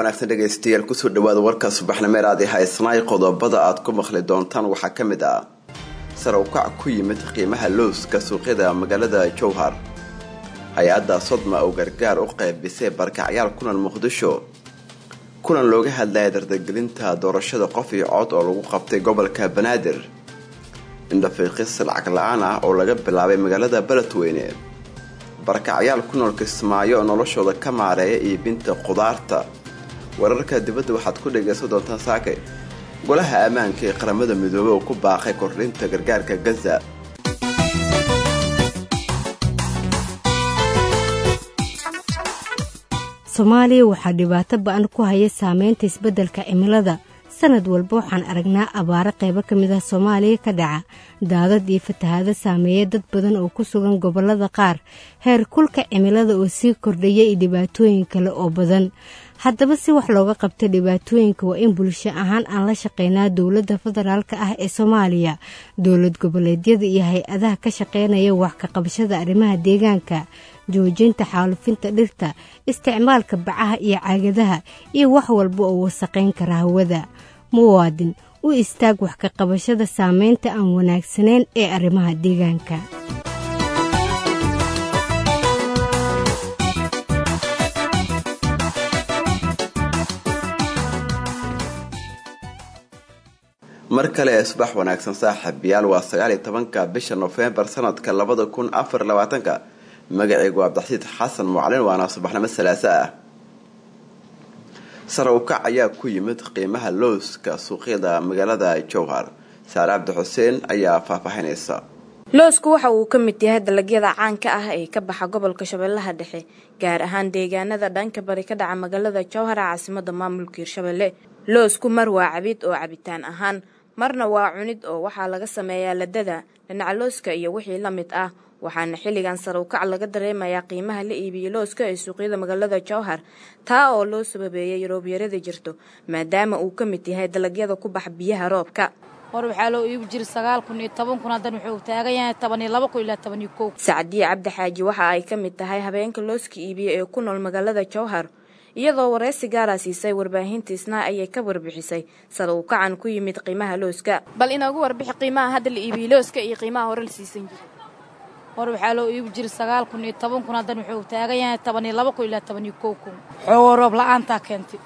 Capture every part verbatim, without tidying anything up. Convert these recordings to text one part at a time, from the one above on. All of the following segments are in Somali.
wanaagsan dhageystayaal ku soo dhawaada warka subaxnimo raadi haysnay qodobada aad ku maqli doontaan waxa kamid ah sare u kac ku yimid qiimaha looska suuqyada magaalada Jowhar hay'adda Sodma oo gargaar u qaybisay barkacyaal kulan Muqdisho kulan looga hadlayay dardargelinta doorashada qof iyo cod oo lagu qabtay gobolka Banaadir inta fiiqis lacag la'aan ah oo laga bilaabay magaalada Beledweyne barkacyaal ku nool Kismaayo noloshooda ka maareeya iibinta qudaarta wararka dibadda waxaad ku dhageysan doontaan saakay golaha ammaanka ee qaramada midoobay oo ku baaqay kordhinta gargaarka Gaza Soomaaliya waxa dhibaato ba'an ku haya saameynta isbeddelka cimilada sanad walba waxaan aragnaa abaaro qaybo ka mid ah Soomaaliya ka dhaca daadad iyo fatahaado saameeya dad badan oo ku sugan gobollada qaar heer kulka cimilada oo sii kordhaya iyo dhibaatooyin kale oo badan haddaba si wax looga qabto dhibaatooyinka waa in bulsho ahaan aan la shaqeynaa dawladda federaalka ah ee Soomaaliya dawlad goboleedyada iyo hay-adaha ka shaqeynaya wax ka qabashada arrimaha deegaanka joojinta xaalufinta dhirta isticmaalka bacaha iyo caagadaha iyo wax walba oo wasaqeyn kara hawada muwaadin u istaag wax ka qabashada saameynta aan wanaagsaneyn ee arrimaha deegaanka mar kale subax wanaagsan saaxiibayaal waa sagaal iyo tobanka bisha November sanadka labada kun afar iyo labaatanka magacaygu Abdaxsiid Xasan Mucalin waana subaxnimo salaasa ah sare u kac ayaa ku yimid qiimaha looska suuqyada magaalada Jowhar Saara Abdi Xuseen ayaa faahfaahinaysa loosku waxa uu ka mid yahay dalagyada caanka ah ee ka baxa gobolka Shabeellaha Dhexe gaar ahaan deegaanada dhanka bari ka dhaca magaalada Jowhar caasimadda maamulka Hirshabelle loosku mar waa cabid oo cabitaan ahaan marna waa cunid oo waxa laga sameeyaa ladada dhinaca looska iyo wixii la mid ah waxaana xilligan sare u kac laga dareemayaa qiimaha la iibiyo looska ee suuqyada magaalada Jowhar taa oo loo sababeeyay roobyarada jirto maadaama uu ka mid yahay dalagyada ku bax biyaha roobka hor waxa loo iib jiray sagaal kun iyo toban kun hadan wuxuu taagan yahay toban iyo laba kun ilaa toban iyo kow Saacadiye Cabdi Xaaji waxa ay ka mid tahay habeenka looska iibiyo ee ku nool magaalada Jowhar iyadoo wareysi gaar ah siisay warbaahintiisna ayay ka warbixisay sare u kacan ku yimid qiimaha looska bal inoogu warbixi qiimaha hadda la iibiyo looska iyo qiimaha hore la siisan jiray hor waxa loo iib jiray sagaal kun iyo toban kun hadan wuxuu taagan yahay toban iyo laba kun ilaa toban iyo kow kun xoog roob la'aanta keentay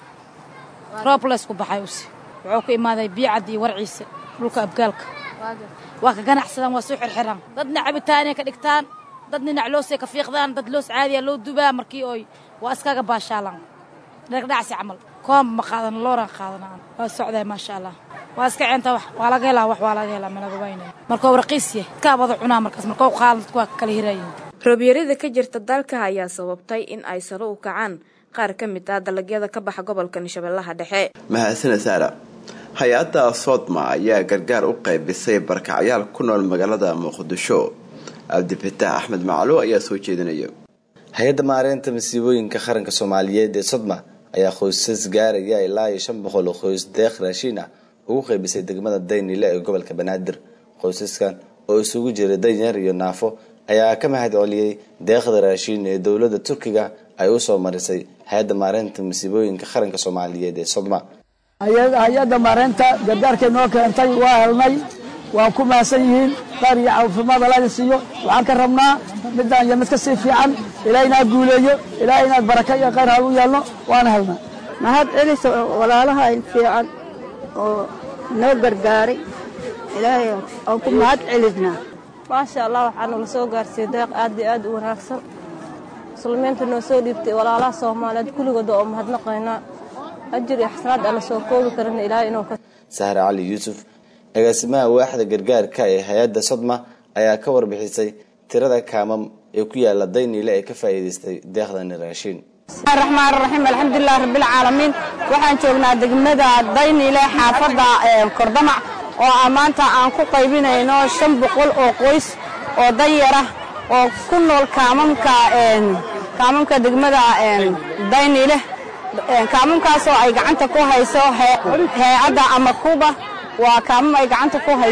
roob la isku baxay wuxuu ku imaaday biicad iyo warciisa dhulka abgaalka waa ka ganacsadan waa soo xirxiran dadna cabitaan ka dhigtaan dadna nacloosay ka fiiqdaan dad loos caadi ah loo dubaa markii oo waa iskaga baashaalan dhacsi camal koom ma qaadan looran qaadanaan waa socday ma sha Allah waa iska cinta wax waa laga helaa wax waa laga helaa malaga waynay marka warqiisye ka wada cunaa markaas marka qaalad ku kala hiraayeen roobyarada ka jirta dalka ayaa sababtay in ay sare u kacaan qaar ka mid ah dalagyada ka baxa gobolka Shabeellaha Dhexe mahadsan Saara hay'adda Sodma ayaa gargaar u qaybisay barkacyaal ku nool magaalada Muqdisho Abdi Fataax Axmed Macluw ayaa soo jeedinaya hay'adda maareynta masiibooyinka qaranka Soomaaliyeed ee Sodma ayaa qoysas gaaraya ilaa shan boqol oo qoys deeq raashin ah ugu qaybisay degmada Daynile ee gobolka Banaadir qoysaskan oo isugu jiray danyar iyo naafo ayaa ka mahad celiyay deeqda raashin ee dawladda Turkiga ay u soo marisay hay'adda maareynta masiibooyinka qaranka Soomaaliyeed ee Sodma hay'adda maareynta gargaarka noo keentay waa helnay waa ku maasan yihiin qaar iyo caafimaad la siiyo waxaan ka rabnaa midaan iyo mid ka sii fiican ilaahayna guuleeyo ilaahayna baraka iyo khayr ha u yeelno waan helnaa mahad celiso walaalaha ay fiican oo noo gargaaray ilaahay oo ku mahad celisnaa ma sha Allah waxaan la soo gaarsiiyay deeq aad iyo aad u wanaagsan muslimiinta noo soo dhiibtay walaalaha Soomaaliyeed kulligood oo mahadnaqayna ajir iyo xasanaad alla soo koobi karin ilaahay inuu ka Sahra Ali Yusuf agaasimaha waaxda gargaarka ee hay'adda Sodma ayaa ka warbixisay tirada kaamam ee ku yaala Daynile ee ka faa'iideystay deeqdan raashin Bismillahir Rahmaanir Rahiim alxamdulillaah rabbil caalamiin waxaan joognaa degmada Daynile xaafadda Kordamac oo amaanta aan ku qaybinayno shan boqol oo qoys oo danyar ah oo ku nool kaamamka een kaamamka degmada een Daynile kaamamkaas oo ay gacanta ku hayso hay'adda ama Kuba waa kaamam ay gacanta ku hayso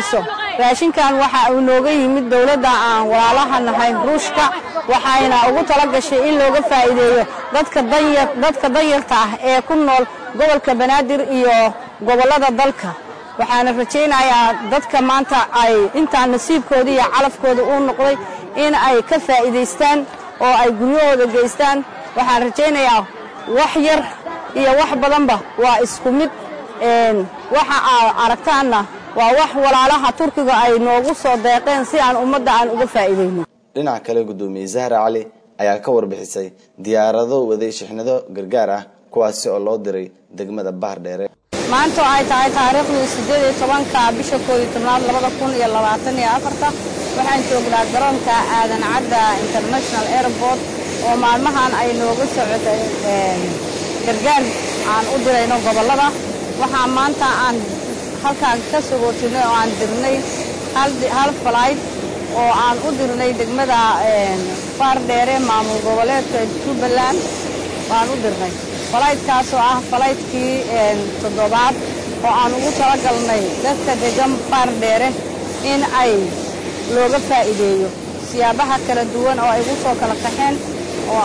raashinkan waxa uu nooga yimid dawladda aan walaalaha nahay ruushka waxayna ugu tala gashay in looga faa'iideeyo dadka danyar dadka danyarta ah ee ku nool gobolka Banaadir iyo gobolada dalka waxaana rajaynayaa dadka maanta ay inta nasiibkooda iyo calafkooda uu noqday in ay ka faa'iideystaan oo ay guryahooda geystaan waxaan rajaynayaa wax yar iyo wax badanba waa isku mid een waxa aragtaana waa wax walaalaha Turkiga ay noogu soo deeqeen si aan ummadda aan uga faa'iideyno dhinaca kale gudoomiye Zahra Cali ayaa ka warbixisay diyaarado waday shixnado gargaar ah kuwaas oo loo diray degmada Baardheere maanta ay tahay taariikhdu siddeed iyo tobanka bisha koob iyo tobnaad labada kun iyo labaatan iyo afar waxaan joognaa garoonka Aadan Cadda International Airport oo maalmahan ay nooga socotay gargaar aan u dirayno gobolada waxa maanta aan halkaan ka sugootinay oo aan dirnay hal hal flight oo aan u dirnay degmada Baardheere maamul goboleedka Jubbaland waan u dirnay flightkaas oo ah fligtkii toddobaad oo aan ugu talagalnay dadka degan Baardheere in ay looga faa'iideeyo siyaabaha kala duwan oo ay ugu soo kala qaxeen oo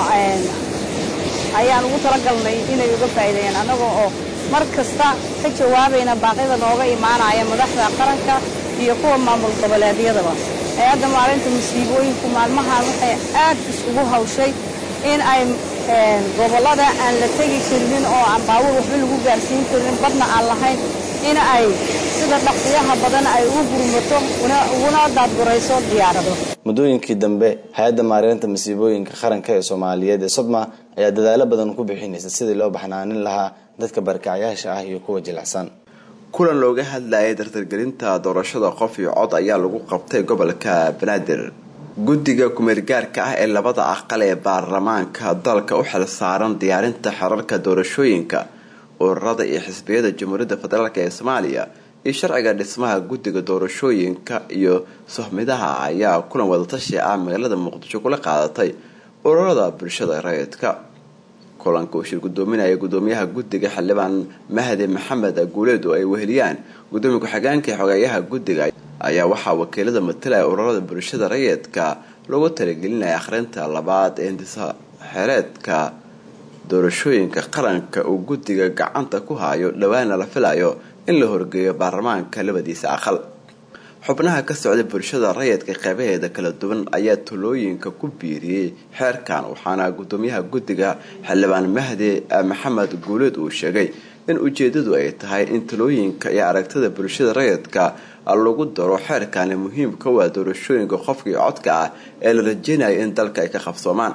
ayaan ugu talagalnay inay uga faa'iideeyaan anagoo oo mar kasta ka jawaabayna baaqyada nooga imaanaya madaxda qaranka iyo kuwa maamul goboleedyadaba hay'adda maareynta musiibooyinka maalmahan waxay aad isugu hawshay in ay gobolada aan la tagi karin oo aan baawur waxba lagu gaarsiin karin badna aan lahayn in ay sida dhaqsiyaha badan ay ugu gurmato una daadgurayso diyaarado mudooyinkii dambe hay'adda maareynta musiibooyinka qaranka ee Soomaaliyeed ee Sodma ayaa dadaalo badan ku bixinaysa sidii loo baxnaanin lahaa dadka barakacayaasha ah iyo kuwa jilicsan kulan looga hadlayay dardargelinta doorashada qof iyo cod ayaa lagu qabtay gobolka Banaadir guddiga kumeelgaarka ah ee labada aqal ee baarlamaanka dalka u xil saaran diyaarinta xararka doorashooyinka ururada iyo xisbiyada Jamhuuriyadda Federaalka ee Soomaaliya iyo sharciga dhismaha guddiga doorashooyinka iyo sohmidaha ayaa kulan wada tashi ah magaalada Muqdisho kula qaadatay ururada bulshada rayidka kulanka uu shir gudoominaya gudoomiyaha guddiga xildhibaan Mahdi Maxamed Guuleed oo ay weheliyaan gudoomiyaha ku-xigeenka xogayaha guddiga ayaa waxa wakiilada matalaya ururada bulshada rayidka lagu talagelinaya akhrinta labaad ee hindisa xereedka doorashooyinka qaranka uu guddiga gacanta ku hayo dhawaana la filayo in la horgeeyo baarlamaanka labadiisa aqal xubnaha ka socda bulshada rayidka qaybaheeda kala duwan ayaa talooyinka ku biiriyay xeerkan waxaana gudoomiyaha guddiga xildhibaan Mahdi Maxamed Guuleed uu sheegay in ujeedadu ay tahay in talooyinka iyo aragtida bulshada rayidka lagu daro xeerkan muhiimka waa doorashooyinka qofka iyo codka ah ee la rajeynayo in dalka ay ka qabsoomaan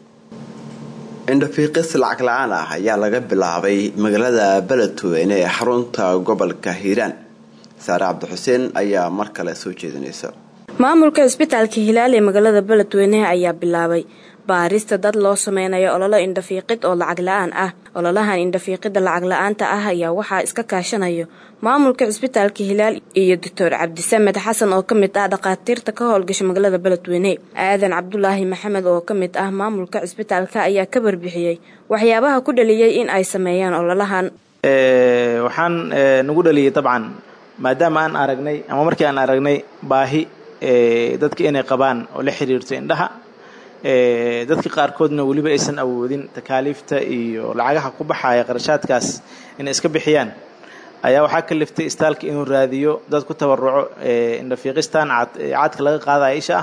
indhafiiqis lacag la'aan ah ayaa laga bilaabay magaalada Beledweyne ee xarunta gobolka Hiiraan Saara Cabdi Xuseen ayaa mar kale soo jeedinaysa maamulka isbitaalka Hilaal ee magaalada Beledweyne ayaa bilaabay baarista dad loo sameynayo olole indhafiiqid oo lacag la'aan ah ololahan indhafiiqida lacag la'aanta ah ayaa waxa iska kaashanayo maamulka isbitaalka Hilaal iyo Doctor Cabdisamed Xasan oo kamid ah dhaqaatiirta ka howlgasha magaalada Beledweyne Aadan Cabdullaahi Maxamed oo kamid ah maamulka isbitaalka ayaa ka barbixiyay waxyaabaha ku dhaliyay in ay sameeyaan ololahan ee waxaan nagu dhaliyay dabcan maadaama aan aragnay ama markii aan aragnay baahi ee dadka inay qabaan oo la xiriirto indhaha ee dadka qaarkoodna waliba aysan awoodin takaaliifta iyo lacagaha ku baxaya qarashaadkaas in iska bixiyaan ayaa waxa ka liftay istaalka inuu raadiyo dad ku tabaruco ee indhafiiqistan caadka laga qaadayo isha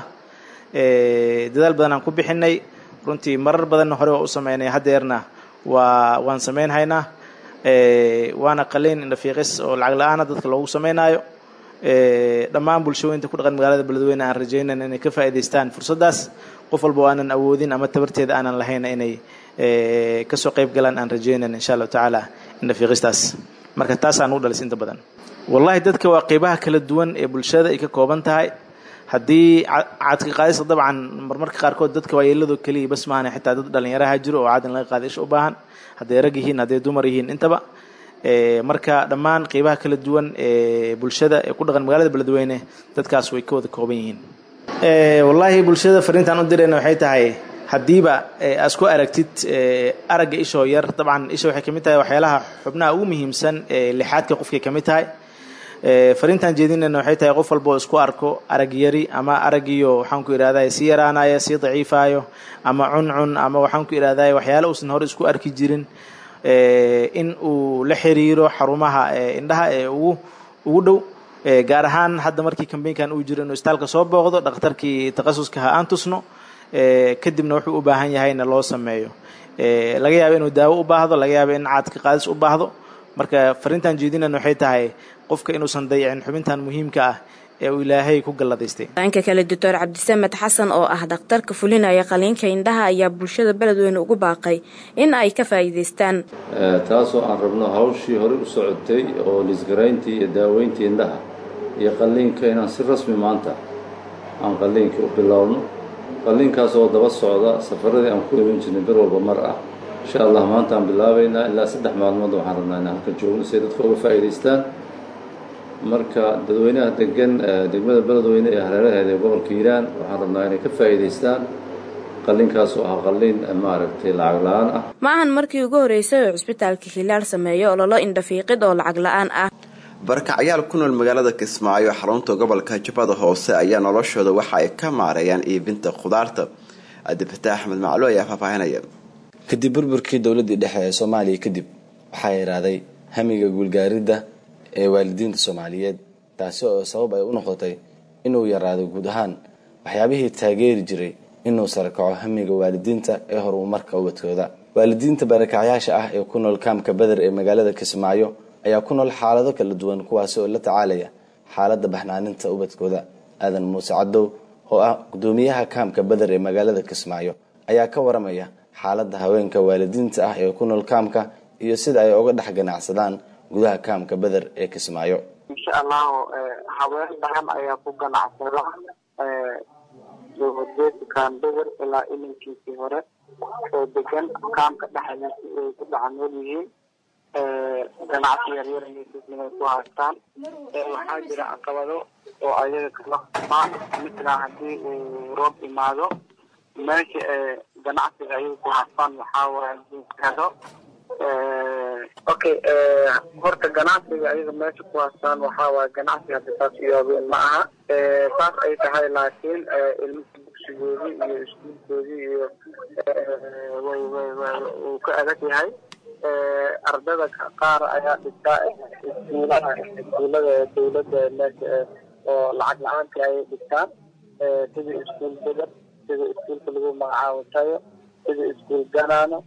ee dadaal badan aan ku bixinay runtii marar badan hore oo u sameynay hadeerna waa waan sameynhaynaa ee waana qaleyn indhafiiqis oo lacag la'aan dadka loogu sameynayo ee dhammaan bulshooyinka ku dhaqan magaalada Beledweyne aan rajeynayna inay ka faa'iideystaan fursadaas qof walba aanan awoodin ama tabarteeda aanan lahayn inay ee ka soo qayb galaan aan rajeynayna insha Allah taala indhafiiqistaas marka taas aan u dhalis inta badan wallahi dadka waa qaybaha kala duwan ee bulshada ay ka kooban tahay hadii caadka qaadis dabcan marmarka qaar kood dadka waayeeladu kaliya bas maana xitaa dad dhalinyaraha jiro oo caadan laga qaadish u baahan hadii rag yihiin hadii dumar yihiin intaba ee marka dhammaan qaybaha kala duwan ee bulshada ee ku dhaqan magaalada Beledweyne dadkaas way ka wada kooban yihiin ee wallahi bulshada fariintan u dirayna waxay tahay hadiiba asku aragtid aragga isho yar dabcan isho waxay kamid tahay waxyaalaha xubnaha ugu muhiimsan ee lixaadka qofka kamid tahay fariintan jeedinayna waxay tahay qof walba oo isku arko arag yari ama aragiyo waxaan ku idhahdaa si yaraanaya si daciifayo ama cuncun ama waxaan ku idhahdaa waxyaalo uusan hore isku arki jirin in uu la xiriiro xarumaha indhaha ee ugu ugu dhow gaar ahaan hadda markii kambeynkan uu jiro inuu istaalka soo booqdo dhakhtarkii takhasuska ha aan tusno kadibna wuxuu u baahan yahayna loo sameeyo laga yaabo inuu daawo u baahdo laga yaabo in caadka qaadis u baahdo marka fariintan jeedinayna waxay tahay qofka inuusan dayicin xubintan muhiimka ah ee uu ilaahay ku galladaystay. dhanka kale doctor Cabdisamed Xasan oo ah dhakhtarka fulinaya qaliinka indhaha ayaa bulshada beledweyne ugu baaqay in ay ka faa'iideystaan taasoo aan rabno hawshii hore u socotay oo lisgarayntii iyo daaweyntii indhaha iyo qaliinka inaan si rasmi maanta aan qaliinka u bilowno qaliinkaas oo daba socda safaradii aan ku iman jirnay bir walba mar ah insha Allah maanta aan bilaabaynaa ilaa saddex maalmood waxaan rabnaa inaan halka joogno si dadka uga faa'iideystaan marka dadweynaha degan degmada beledweyne ee hareeraheeda ee gobolka Hiiraan waxaan rabnaa inay ka faa'iideystaan qaliinkaas oo ah qaliin maaragtay lacag la'aan ah maahan markii ugu horeysay oo isbitaalka Hilaal sameeyo ololo indhafiiqid oo lacag la'aan ah barakacayaal ku nool magaalada Kismaayo xarunta gobolka Jubbada Hoose ayaa noloshooda waxa ay ka maareeyaan iibinta khudaarta Abdi Axmed Maclo ayaa faahfaahinaya kadib burburkii dawladda dhexe ee Soomaaliya kadib waxa ay raaday hamiga guulgaaridda ee waalidiinta Soomaaliyeed taasi oo sabab ay u noqotay inuu yaraado guud ahaan waxyaabihii taageeri jiray inuu sarkaco hamiga waalidiinta ee horumarka ubadkooda waalidiinta barakacayaasha ah ee ku nool kaamka Badar ee magaalada Kismaayo ayaa ku nool xaalado kala duwan kuwaas oo la tacaalaya xaaladda baxnaaninta ubadkooda aadan Muuse Cadow oo ah gudoomiyaha kaamka Badar ee magaalada Kismaayo ayaa ka waramaya xaaladda haweenka waalidiinta ah ee ku nool kaamka iyo sida ay uga dhax ganacsadaan gudaha kaamka Badar ee Kismaayo insha Allah haween badan ayaa ku ganacsada ee dowladda kan Badar ilaa iminkiisii hore oo degan kaamka dhaxdiisa ay ku dhacan yihiin ee ganacsi yar yar inay ku haystaan ee waxaa jira caqabado oo ayaga kala qaban midna hadii uu roob imaado meesha ee ganacsiga ay ku haystaan waxaa waaye ee okay ee horta ganacsiga ayaga meesha ku haystaan waxaa waaye ganacsiga taas iyo ma aha ee taas ay tahay laakiin ilmaha dugsigoodii iyo iskuulkoodii iyo way way way uu ka adag yahay ee ardada qaar ayaa dhigtaa iskuulaha iskuulada dawladda meesha oo lacag la'aanta ay dhigtaan ee sida iskuul Badar sida iskuulka lagu magacaabo tayo sida iskuul Ganaano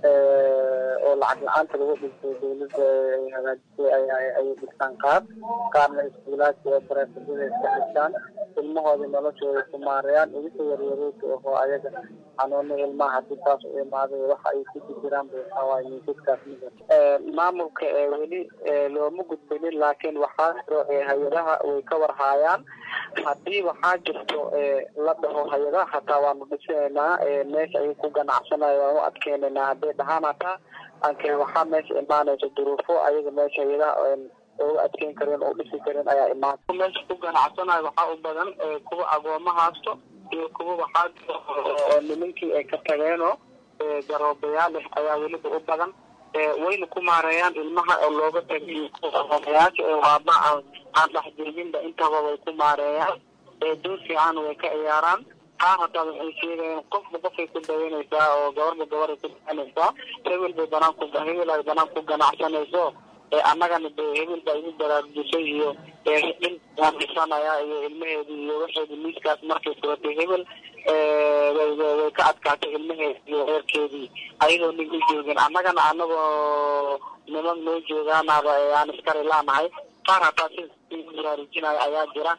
ee oo lacag la'aanta lagu dhigto dawladda hagaajisay ay ay dhigtaan qaar qaarna iskuulaadka oo barashadada ka dhigtaan ilmahooda noloshooda ku maareeyaan ugu yaryarooda oo ayaga xanuunada ilmaha hadii taas u imaado waxa ay ku jiraan baawaayeen dadkaas ee maamulka ee weli looma gudbin laakiin waxa soo hay'adaha way ka warhaayaan hadii waxa jirto ee la dhaho hay'adaha hataa waa mudiseenaa ee meesha ay ku ganacsanayaan oo adkeenana hadii dhahanata anke waxa meesha imaanayso duruufo ayaga meesha hay'adaha oo adkeen kareen oo dhisi kareen ayaa imaan meesha ku ganacsanayo waxa u badan kuwa agoomaha haasto iyo kuwa waxa oo nimankii ay ka tageen oo garoobayaal ayaa weli u badan ee wayna ku maareeyaan ilmaha oo looga tagay agoomayaasha oo waaba aan dhaxjeedinba inta way ku maareeyaan ee doorsi aan way ka ciyaaraan haata waxay sheegayaan qof qofay ku daweynaysaa oo gabarba gabar ku daweynaysaa hebel bay banaan ku hebel ay banaan ku ganacsanayso ee annagana hebel bay u baraarujisay iyo ee in aan dhisanaya iyo ilmaheedii iyo waxay miiskaas markay furatay hebel ee way ka adkaatay ilmaheedii iyo reerkeedii ayagoo nin u joogin annagana annagoo niman noo joogaanaba aan iskari laanahay qaar hataa si baraarujinaya ayaa jira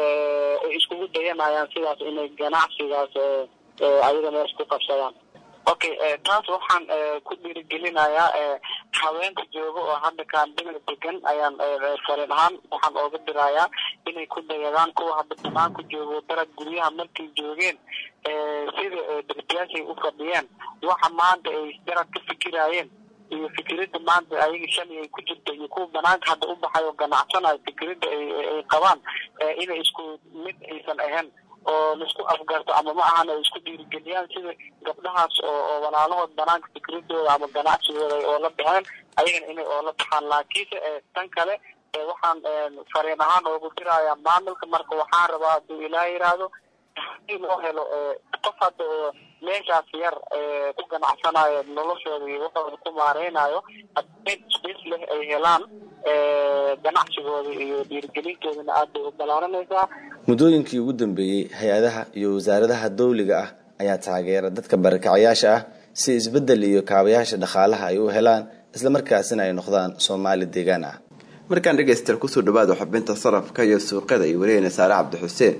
ee iskugu dayanayaan sidaas inay ganacsigaas ee ayaga meesha ku qabsadaan okay ee taas waxaan ku dhiirigelinayaa ee haweenka jooga oo hadda kaan degan ayaan fariin ahaan waxaan ooga dirayaa inay ku dayadaan kuwa hadda banaanka jooga darag guryaha markay joogeen ee sida darbiyaashay u fadhiyeen waxa maanta ay darag ka fikirayeen iyo fikirada maanta ayaga shalay ay ku jirto iyo kuwa banaanka hadda u baxay oo ganacsanayo fikirada ay qabaan inay isku mid aysan ahayn oo la isku afgarto ama ma ahan ay isku dhiirigeliyaan sida gabdhahaas oo walaalahood banaanka fikradooda ama ganacsigooda oo la baxeen ayagana inay oo la baxaan laakiin tan kale waxaan fariin ahaan ugu dirayaa maamulka marka waxaan rabaa hadduu ilaah yiraahdo in loo helo qof hadda oo meeshaas yar ku ganacsanayo noloshooda iyo waxooda ku maareynayo haddii leh ay helaan ganacsigooda iyo dhiirigelintoodana aad bay u balaaranaysaa. muddooyinkii ugu dambeeyey hay-adaha iyo wasaaradaha dawliga ah ayaa taageera dadka barakacayaasha ah si isbedel iyo kaabayaasha dhaqaalaha ay u helaan isla markaasina ay noqdaan Soomaali deegaan ah. markaan dhageystayaal ku soo dhawaado xubinta sarafka iyo suuqyada iyo wareena Saare Cabdi Xuseen.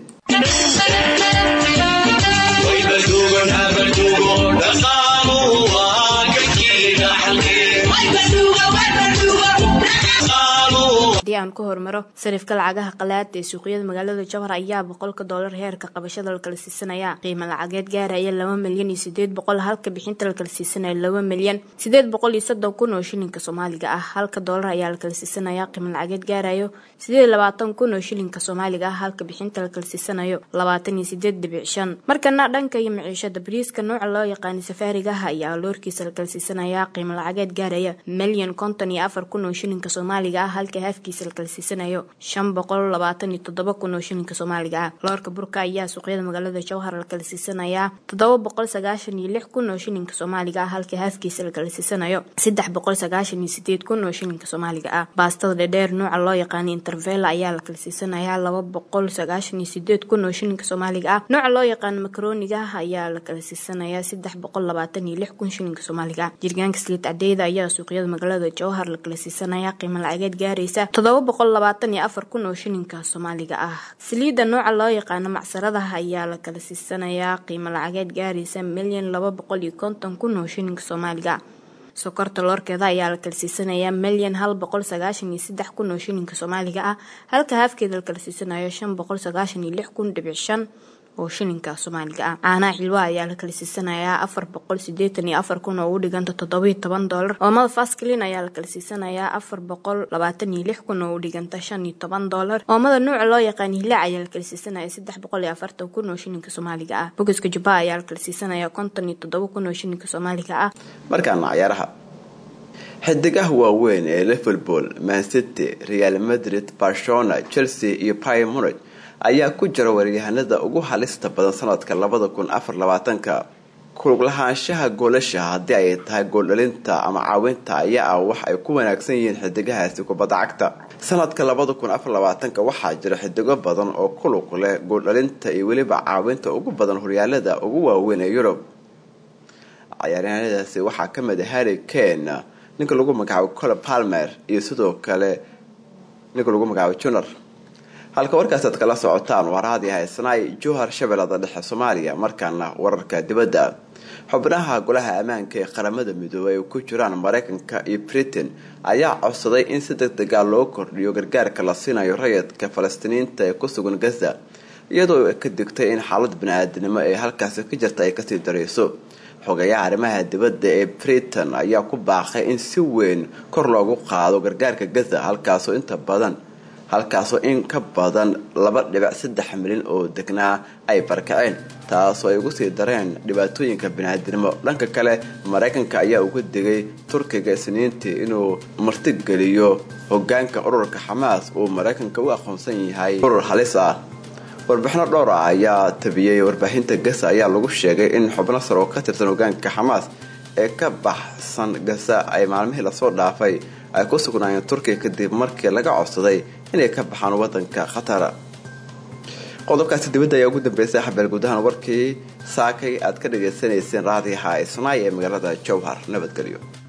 haddii aan ku hormaro sarifka lacagaha qalaad ee suuqyada magaalada Jowhar ayaa boqolka dollar heerka qabashada la kala siisanaya qiimo lacageed gaaraya laba milyan iyo sideed boqol halka bixinta la kala siisanaya laba milyan sideed boqol iyo soddon kun oo shilinka Soomaaliga ah halka dollar ayaa la kala siisanaya qiimo lacageed gaarayo sideed iyo labaatan kun oo shilinka Soomaaliga ah halka bixinta la kala siisanayo labaatan iyo sideed dhibic shan. markana dhanka iyo maciishada bariiska nooca loo yaqaan safaariga ayaa loorkiisa la kala siisanaya qiimo lacageed gaaraya milyan konton iyo afar kun oo shilinka Soomaaliga ah halka hafkiisa la kala siisanayo shan boqol labaatan iyo toddoba kun oo shilinka Soomaaliga ah. loorka burka ayaa suuqyada magaalada Jowhar la kala siisanaya toddoba boqol sagaashan iyo lix kun oo shilinka Soomaaliga ah halka hafkiisa la kala siisanayo saddex boqol sagaashan iyo sideed kun oo shilinka Soomaaliga ah. baastada dheer nooca loo yaqaan intervela ayaa la kala siisanaya laba boqol sagaashan iyo sideed kun oo shilinka Soomaaliga ah. nooca loo yaqaan makaroniga ayaa la kala siisanaya saddex boqol labaatan iyo lix kun shilinka Soomaaliga ah. jirgaanka saliid cadeeda ayaa suuqyada magaalada Jowhar la kala siisanaya qiimo lacageed gaaraysa toddoba boqol labaatan iyo afar kun oo shilinka Soomaaliga ah. saliida nooca loo yaqaan macsarada ayaa la kala siisanaya qiimo lacageed gaaraysa milyan laba boqol iyo konton kun oo shilinka Soomaaliga. sokorta loorkeeda ayaa la kala siisanaya milyan hal boqol sagaashan iyo saddex kun oo shilinka Soomaaliga ah halka hafkeeda la kala siisanayo shan boqol sagaashan iyo lix kun dhibic shan oo shilinka Soomaaliga ah. caanaha xilwa ayaa la kala siisanaya afar boqol siddeetan iyo afar kun oo u dhiganta toddoba iyo toban dollar. oomada Fasklin ayaa la kala siisanaya afar boqol labaatan iyo lix kun oo u dhiganta shan iyo toban dollar. oomada nooca loo yaqaan hilaac ayaa la kala siisanaya saddex boqol iyo afartan kun oo shilinka Soomaaliga ah. bogoska jubba ayaa la kala siisanaya konton iyo toddoba kun oo shilinka Soomaaliga ah. markaan ciyaaraha xidigaha waaweyn ee Liverpool, Man City, Real Madrid, Barcelona, Chelsea iyo Bayern Munich ayaa ku jira waryahanada ugu halista badan sanadka labada kun afar iyo labaatanka. kulug lahaanshaha goolasha haddii ay tahay gool dhalinta ama caawinta ayaa ah wax ay ku wanaagsan yihiin xidigahaasi kubadda cagta. sanadka labada kun afar iyo labaatanka waxaa jira xidigo badan oo kulug leh gool dhalinta iyo weliba caawinta ugu badan horyaalada ugu waaweyn ee Yurub. ciyaaryahanadaasi waxaa ka mid ah Harry Kane, ninka lagu magacaabo Cole Palmer iyo sidoo kale ninka lagu magacaabo Junior. halka warkaas aad kala socotaan waa raadiyaha Isnaay Jowhar Shabeellada Dhexe Soomaaliya. markaana wararka dibadda xubnaha golaha ammaanka ee qaramada midoobay oo ku jiraan Mareykanka iyo Britain ayaa codsaday in si degdeg ah loo kordhiyo gargaarka la siinayo rayidka Falastiiniinta ee ku sugan Gaza iyadoo ay ka digtay in xaalad bini'aadanimo ee halkaas ka jirta ay kasii dareyso. xogayaha arrimaha dibadda ee Britain ayaa ku baaqay in si weyn kor loogu qaado gargaarka Gaza halkaasoo inta badan halkaasoo in ka badan laba dhibic saddex milyan oo degnaa ay barkaceen taasoo ay ugu sii dareen dhibaatooyinka bini'aadanimo. dhanka kale Mareykanka ayaa uga digay Turkiga Isniintii inuu martigeliyo hoggaanka ururka Xamaas oo Mareykanka u aqoonsan yahay urur halis ah. warbixino dhowr ah ayaa tabiyay warbaahinta Gaza ayaa lagu sheegay in xubno sare oo ka tirsan hoggaanka Xamaas ee ka baxsan Gaza ay maalmihii la soo dhaafay ay ku sugnaayeen Turkiga kadib markii laga codsaday inay ka baxaan wadanka Qatar. qodobkaasi dibadda ayaa ugu dambeysay xabal gudahan warkii saakay aad ka dhageysanayseen raadiyaha Isnaay ee magaalada Jowhar. nabadgelyo.